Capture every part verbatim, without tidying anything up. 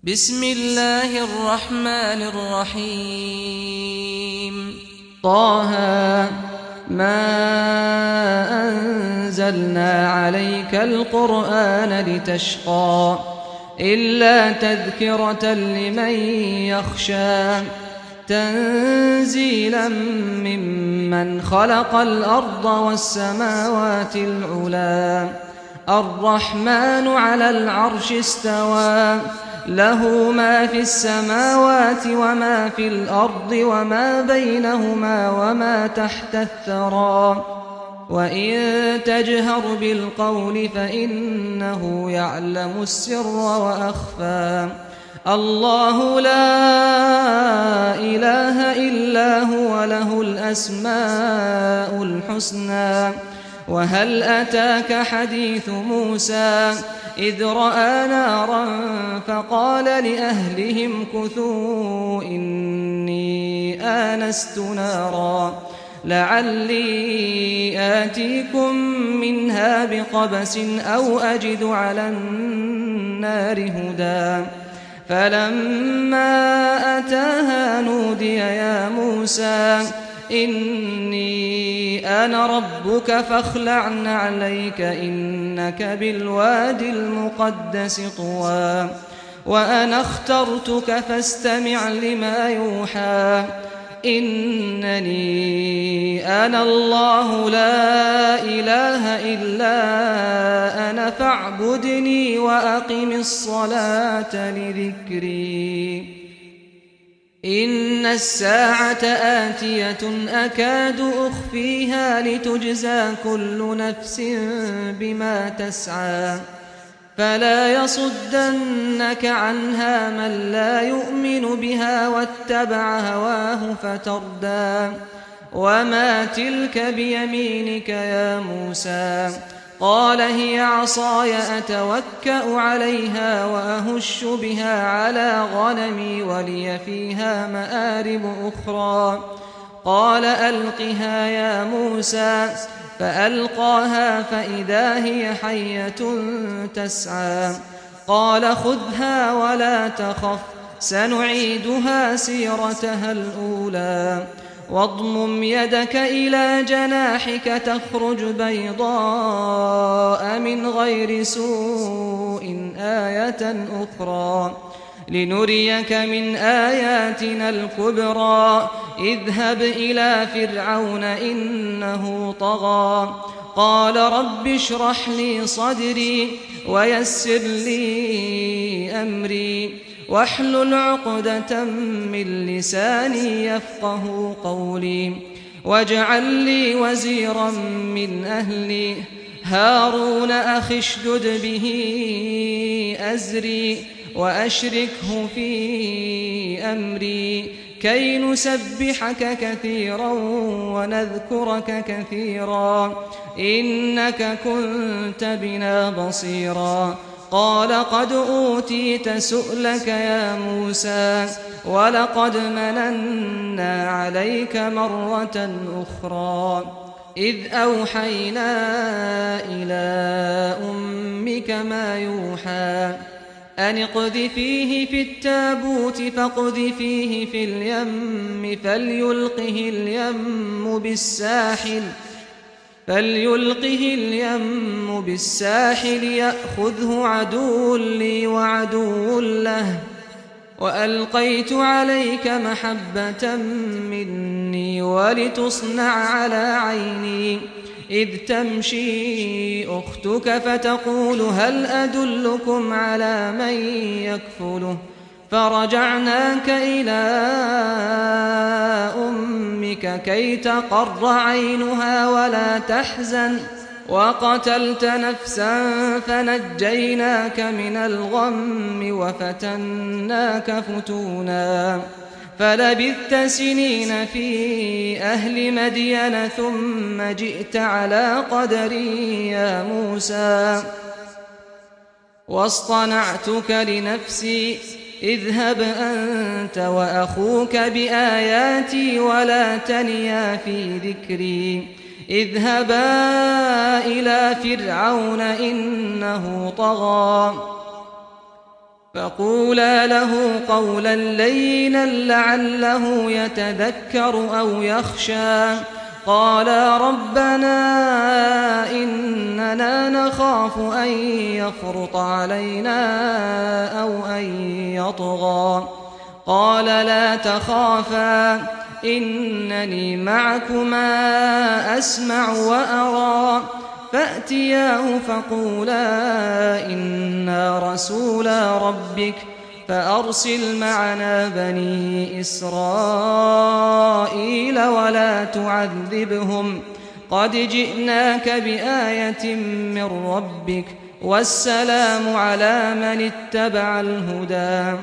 بسم الله الرحمن الرحيم طه ما أنزلنا عليك القرآن لتشقى إلا تذكرة لمن يخشى تنزيلا ممن خلق الأرض والسماوات العلى الرحمن على العرش استوى له ما في السماوات وما في الأرض وما بينهما وما تحت الثرى وإن تجهر بالقول فإنه يعلم السر وأخفى الله لا إله إلا هو له الأسماء الحسنى وهل أتاك حديث موسى إذ رأى نارا فقال لأهلهم كثوا إني آنست نارا لعلي آتيكم منها بقبس أو أجد على النار هدى فلما أتاها نودي يا موسى إني أنا ربك فاخلع نعليك إنك بالواد المقدس طوى وأنا اخترتك فاستمع لما يوحى إنني أنا الله لا إله إلا أنا فاعبدني وأقم الصلاة لذكري إن الساعة آتية أكاد أخفيها لتجزى كل نفس بما تسعى فلا يصدنك عنها من لا يؤمن بها واتبع هواه فتردى وما تلك بيمينك يا موسى قال هي عصاي أتوكأ عليها وأهش بها على غنمي ولي فيها مآرب أخرى قال ألقها يا موسى فألقاها فإذا هي حية تسعى قال خذها ولا تخف سنعيدها سيرتها الأولى واضمم يدك إلى جناحك تخرج بيضاء من غير سوء آية أخرى لنريك من آياتنا الكبرى اذهب إلى فرعون إنه طغى قال رب اشرح لي صدري ويسر لي أمري واحلل عقدة من لساني يفقه قولي واجعل لي وزيرا من أهلي هارون أخي اشدد به أزري وأشركه في أمري كي نسبحك كثيرا ونذكرك كثيرا إنك كنت بنا بصيرا قال قد أوتيت سؤلك يا موسى ولقد مننا عليك مرة أخرى إذ أوحينا إلى أمك ما يوحى أن اقذفيه في التابوت فاقذفيه في اليم فليلقه اليم بالساحل فليلقه اليم بالساحل يأخذه عدو لي وعدو له وألقيت عليك محبة مني ولتصنع على عيني إذ تمشي أختك فتقول هل أدلكم على من يكفله فرجعناك إلى أمك كي تقر عينها ولا تحزن وقتلت نفسا فنجيناك من الغم وفتناك فتونا فلبثت سنين في أهل مدين ثم جئت على قدري يا موسى واصطنعتك لنفسي اذهب أنت وأخوك بآياتي ولا تنيا في ذكري اذهبا إلى فرعون إنه طغى فقولا له قولا لينا لعله يتذكر أو يخشى قالا ربنا إننا نخاف أن يفرط علينا أو أن يطغى قال لا تخافا إنني معكما أسمع وأرى فأتياه فقولا إنا رسولا ربك فأرسل معنا بني إسرائيل ولا تعذبهم قد جئناك بآية من ربك والسلام على من اتبع الهدى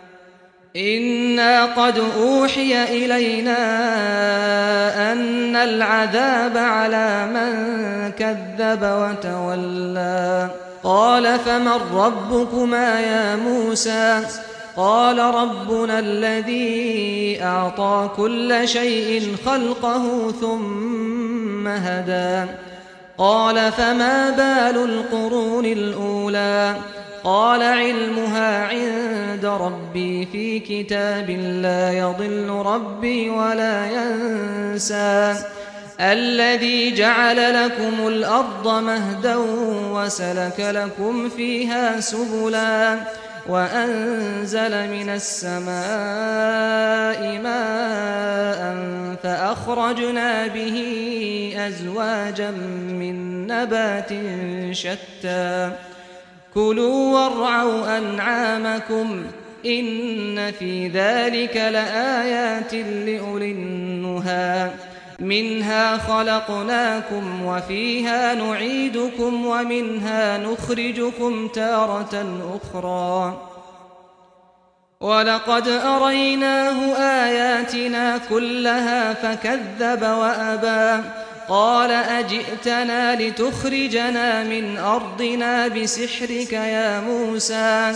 إنا قد أوحي إلينا أن العذاب على من كذب وتولى قال فمن ربكما يا موسى قال ربنا الذي أعطى كل شيء خلقه ثم هدى قال فما بال القرون الأولى قال علمها عند ربي في كتاب لا يضل ربي ولا ينسى الذي جعل لكم الأرض مهدا وسلك لكم فيها سبلا وأنزل من السماء ماء فأخرجنا به أزواجا من نبات شتى كلوا وارعوا أنعامكم إن في ذلك لآيات لأولي النهى منها خلقناكم وفيها نعيدكم ومنها نخرجكم تارة أخرى ولقد أريناه آياتنا كلها فكذب وأبى قال أجئتنا لتخرجنا من أرضنا بسحرك يا موسى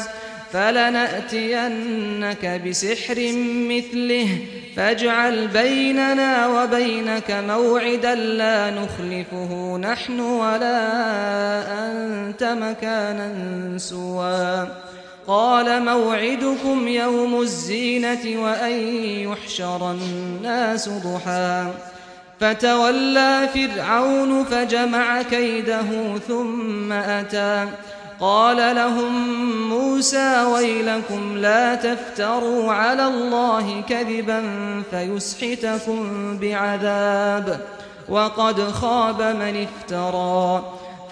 فلنأتينك بسحر مثله فاجعل بيننا وبينك موعدا لا نخلفه نحن ولا أنت مكانا سوى قال موعدكم يوم الزينة وأن يحشر الناس ضحى فتولى فرعون فجمع كيده ثم أتى قال لهم موسى ويلكم لا تفتروا على الله كذبا فيسحتكم بعذاب وقد خاب من افترى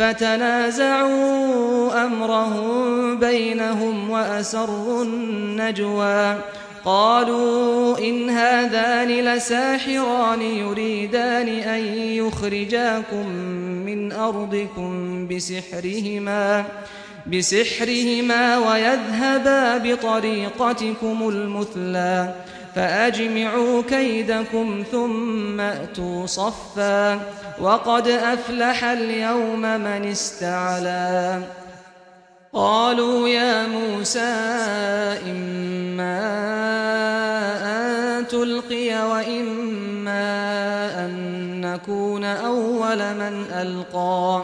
فتنازعوا أمرهم بينهم وأسروا النجوى قالوا إن هذان لساحران يريدان أن يخرجاكم من أرضكم بسحرهما بسحرهما ويذهبا بطريقتكم المثلى فأجمعوا كيدكم ثم أتوا صفا وقد أفلح اليوم من استعلى قالوا يا موسى إما أن تلقي وإما أن نكون أول من ألقى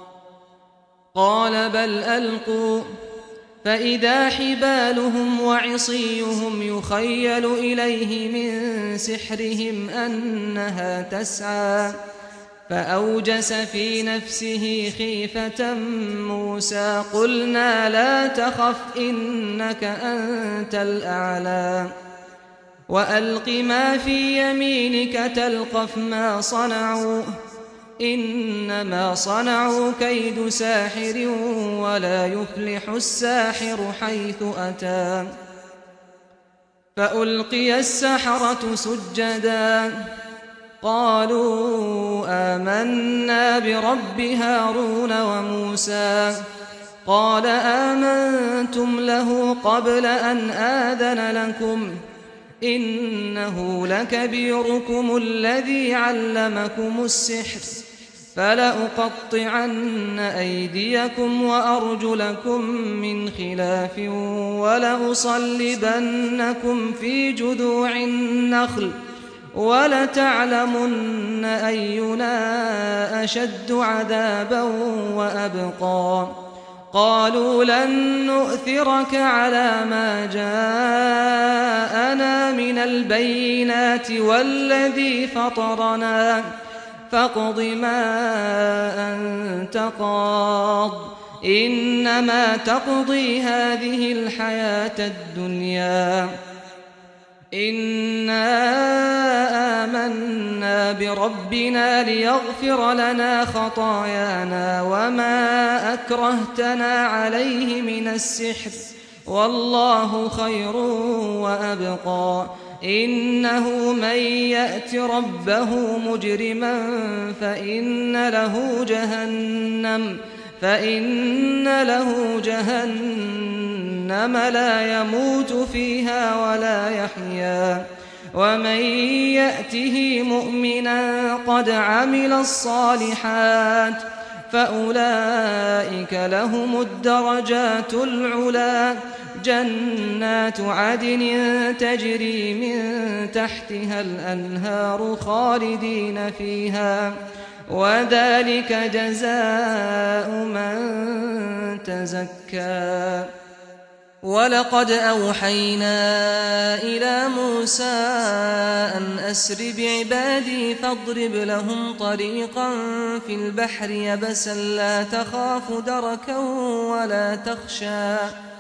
قال بل ألقوا فإذا حبالهم وعصيهم يخيل إليه من سحرهم أنها تسعى فأوجس في نفسه خيفة موسى قلنا لا تخف إنك أنت الأعلى وألق ما في يمينك تلقف ما صنعوا إنما صنعوا كيد ساحر ولا يفلح الساحر حيث أتى فألقي السحرة سجدا قالوا آمنا برب هارون وموسى قال آمنتم له قبل أن آذن لكم إنه لكبيركم الذي علمكم السحر فلأقطعن أيديكم وأرجلكم من خلاف ولأصلبنكم في جذوع النخل ولتعلمن أينا أشد عذابا وأبقى قالوا لن نؤثرك على ما جاءنا من البينات والذي فطرنا فاقض ما أنت قاض إنما تقضي هذه الحياة الدنيا إنا آمنا بربنا ليغفر لنا خطايانا وما أكرهتنا عليه من السحر والله خير وأبقى إنه من يأت ربه مجرما فإن له جهنم فإن له جهنم لا يموت فيها ولا يحيا ومن يأته مؤمنا قد عمل الصالحات فأولئك لهم الدرجات العلى جنات عدن تجري من تحتها الأنهار خالدين فيها وذلك جزاء من تزكى ولقد أوحينا إلى موسى أن أسر بعبادي فاضرب لهم طريقا في البحر يبسا لا تخاف دركا ولا تخشى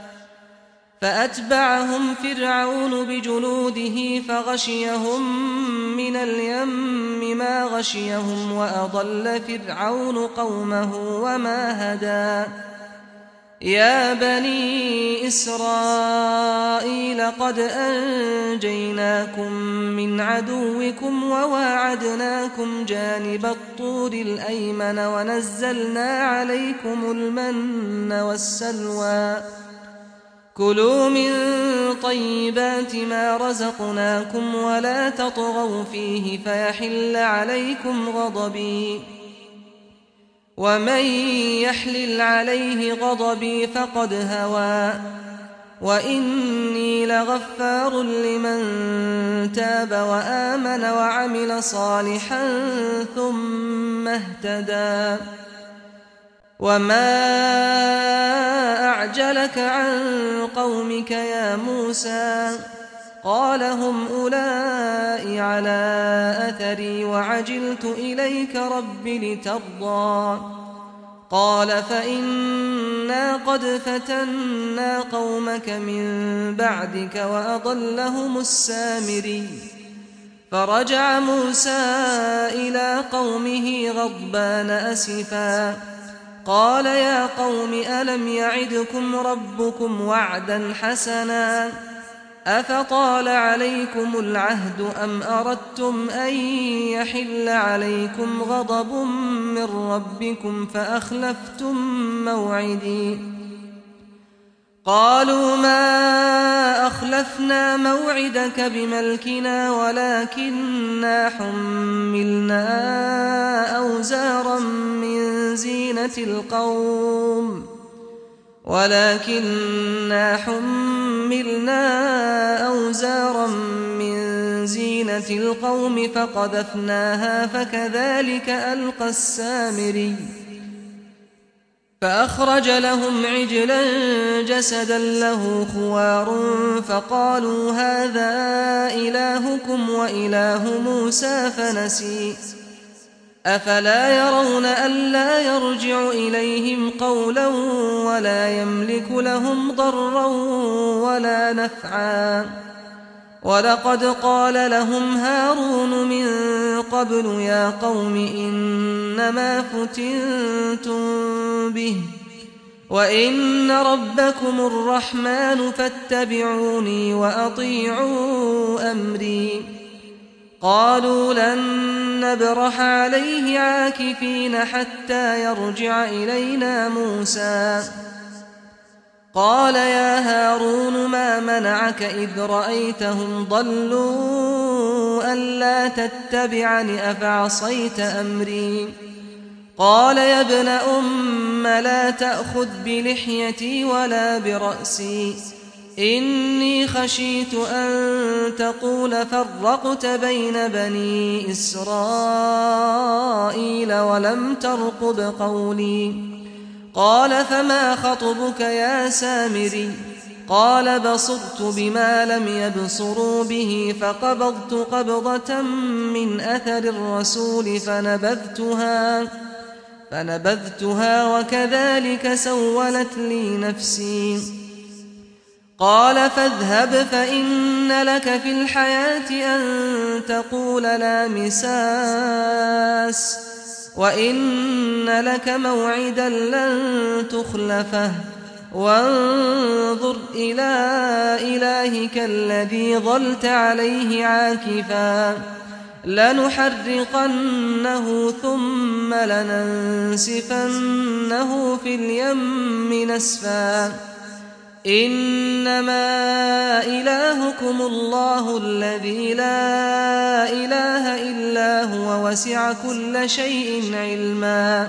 فأتبعهم فرعون بجنوده فغشيهم من اليم ما غشيهم وأضل فرعون قومه وما هدى يا بني إسرائيل قد أنجيناكم من عدوكم وواعدناكم جانب الطور الأيمن ونزلنا عليكم المن والسلوى كلوا من طيبات ما رزقناكم ولا تطغوا فيه فيحل عليكم غضبي ومن يحلل عليه غضبي فقد هوى وإني لغفار لمن تاب وآمن وعمل صالحا ثم اهتدى وما أعجلك عن قومك يا موسى قال هم أولئك على أثري وعجلت إليك رب لترضى قال فإنا قد فتنا قومك من بعدك وأضلهم السامري فرجع موسى إلى قومه غضبان أسفا قال يا قوم ألم يعدكم ربكم وعدا حسنا أفطال عليكم العهد أم أردتم أن يحل عليكم غضب من ربكم فأخلفتم موعدي قالوا ما أخلفنا موعدك بملكنا ولكننا حملنا أوزارا من زينة القوم ولكننا حملنا أوزارا من زينة القوم فقذفناها فكذلك ألقى السامري فأخرج لهم عجلا جسدا له خوار فقالوا هذا إلهكم وإله موسى فنسي أفلا يرون ألا يرجع إليهم قولا ولا يملك لهم ضرا ولا نفعا ولقد قال لهم هارون من قبل يا قوم إنما فتنتم به وإن ربكم الرحمن فاتبعوني وأطيعوا أمري قالوا لن نبرح عليه عاكفين حتى يرجع إلينا موسى قال يا هارون ما منعك إذ رأيتهم ضلوا ألا تتبعني أفعصيت أمري قال يا ابن أم لا تأخذ بلحيتي ولا برأسي إني خشيت أن تقول فرقت بين بني إسرائيل ولم ترقب قولي قال فما خطبك يا سامري قال بصرت بما لم يبصروا به فقبضت قبضة من أثر الرسول فنبذتها فنبذتها وكذلك سولت لي نفسي قال فاذهب فإن لك في الحياة أن تقول لا مساس وإن لك موعدا لن تخلفه وانظر إلى إلهك الذي ظلت عليه عاكفا لنحرقنه ثم لننسفنه في اليم نسفا إنما إلهكم الله الذي لا إله إلا هو وسع كل شيء علما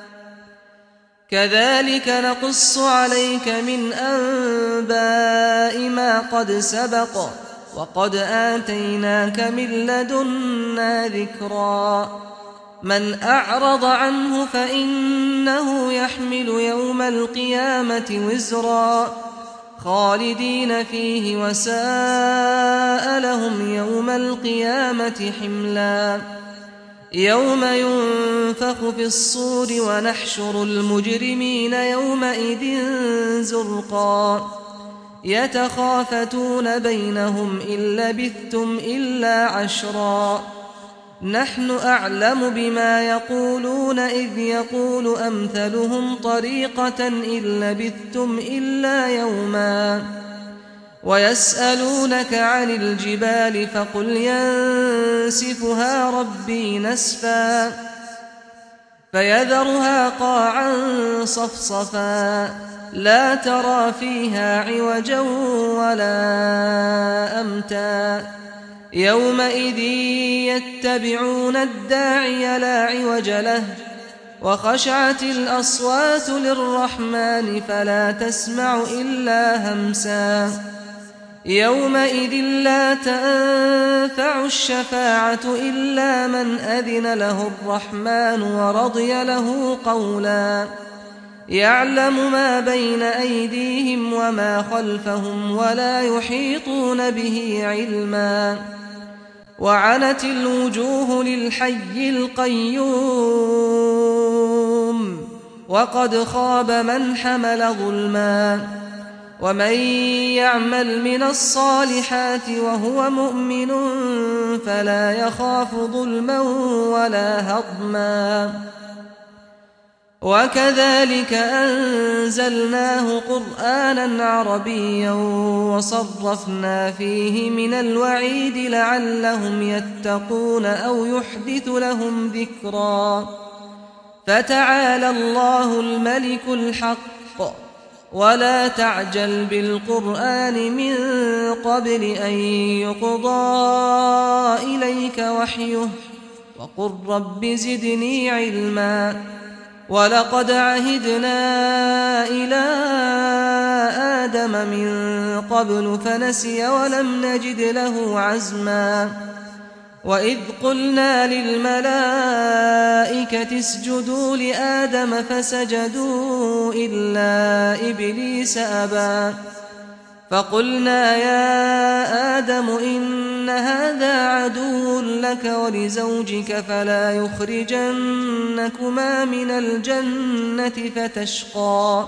كذلك نقص عليك من أنباء ما قد سبق وقد آتيناك من لدنا ذكرا من أعرض عنه فإنه يحمل يوم القيامة وزرا خالدين فيه وساء لهم يوم القيامة حملا يوم ينفخ في الصور ونحشر المجرمين يومئذ زرقا يتخافتون بينهم إن لبثتم إلا عشرا نحن أعلم بما يقولون إذ يقول أمثلهم طريقة إن لبثتم إلا يوما ويسألونك عن الجبال فقل ينسفها ربي نسفا فيذرها قاعا صفصفا لا ترى فيها عوجا ولا أمتا يومئذ يتبعون الداعي لا عوج له وخشعت الأصوات للرحمن فلا تسمع إلا همسا يومئذ لا تنفع الشفاعة إلا من أذن له الرحمن ورضي له قولا يعلم ما بين أيديهم وما خلفهم ولا يحيطون به علما وعنت الوجوه للحي القيوم وقد خاب من حمل ظلما ومن يعمل من الصالحات وهو مؤمن فلا يخاف ظلما ولا هضما وكذلك أنزلناه قرآنا عربيا وصرفنا فيه من الوعيد لعلهم يتقون أو يحدث لهم ذكرا فتعالى الله الملك الحق ولا تعجل بالقرآن من قبل أن يقضى إليك وحيه وقل رب زدني علما ولقد عهدنا إلى آدم من قبل فنسي ولم نجد له عزما وإذ قلنا للملائكة اسجدوا لآدم فسجدوا إلا إبليس أبى فقلنا يا آدم إن هذا عدو لك ولزوجك فلا يخرجنكما من الجنة فتشقى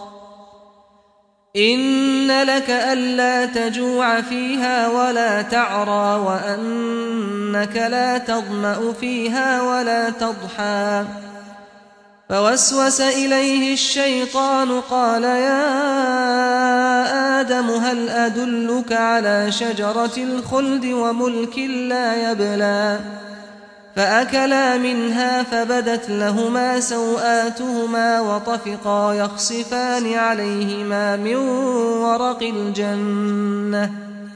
إن لك ألا تجوع فيها ولا تعرى وأنك لا تظمأ فيها ولا تضحى فوسوس إليه الشيطان قال يا آدم هل أدلك على شجرة الخلد وملك لا يبلى فأكلا منها فبدت لهما سوآتهما وطفقا يخصفان عليهما من ورق الجنة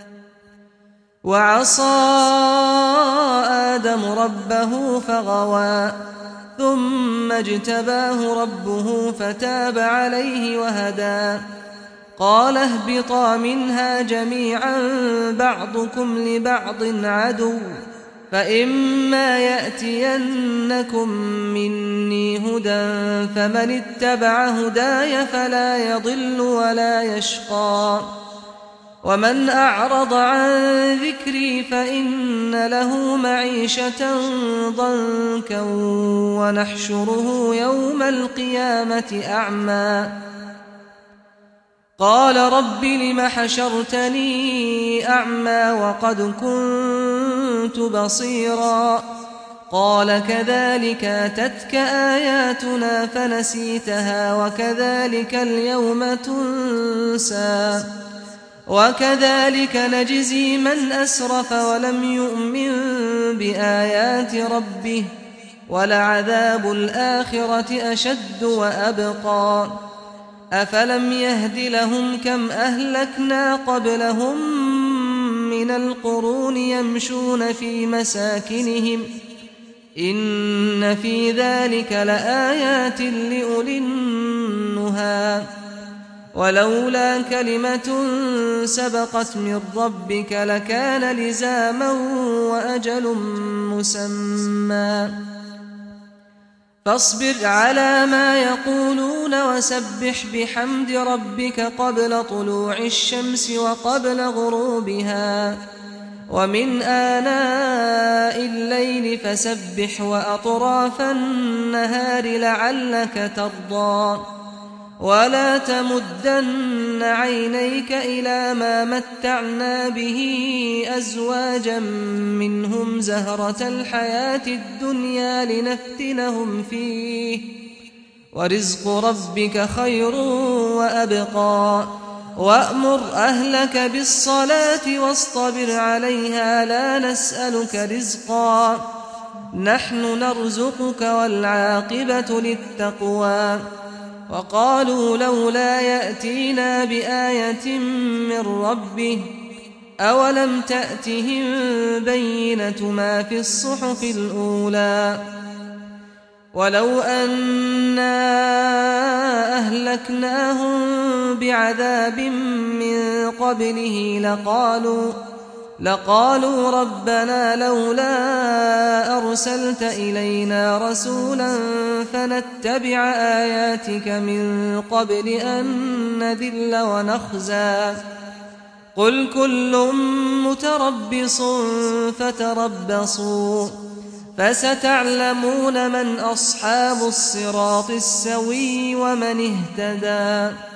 وعصى آدم ربه فغوى ثم اجتباه ربه فتاب عليه وهدى قال اهبطا منها جميعا بعضكم لبعض عدو فإما يأتينكم مني هدى فمن اتبع هداي فلا يضل ولا يشقى ومن أعرض عن ذكري فإن له معيشة ضنكا ونحشره يوم القيامة أعمى قال رب لم حشرتني أعمى وقد كنت بصيرا قال كذلك أتتك آياتنا فنسيتها وكذلك اليوم تنسى وكذلك نجزي من أسرف ولم يؤمن بآيات ربه ولعذاب الآخرة أشد وأبقى أفلم يهد لهم كم أهلكنا قبلهم من القرون يمشون في مساكنهم إن في ذلك لآيات لأولي النهى ولولا كلمة سبقت من ربك لكان لزاما وأجل مسمى فاصبر على ما يقولون وسبح بحمد ربك قبل طلوع الشمس وقبل غروبها ومن آناء الليل فسبح وأطراف النهار لعلك ترضى ولا تمدن عينيك إلى ما متعنا به أزواجا منهم زهرة الحياة الدنيا لنفتنهم فيه ورزق ربك خير وأبقى وأمر أهلك بالصلاة واصطبر عليها لا نسألك رزقا نحن نرزقك والعاقبة للتقوى وقالوا لولا يأتينا بآية من ربه أولم تأتهم بينة ما في الصحف الأولى ولو أنا أهلكناهم بعذاب من قبله لقالوا لقالوا ربنا لولا أرسلت إلينا رسولا فنتبع آياتك من قبل أن نذل ونخزى قل كل متربص فتربصوا فستعلمون من أصحاب الصراط السوي ومن اهتدى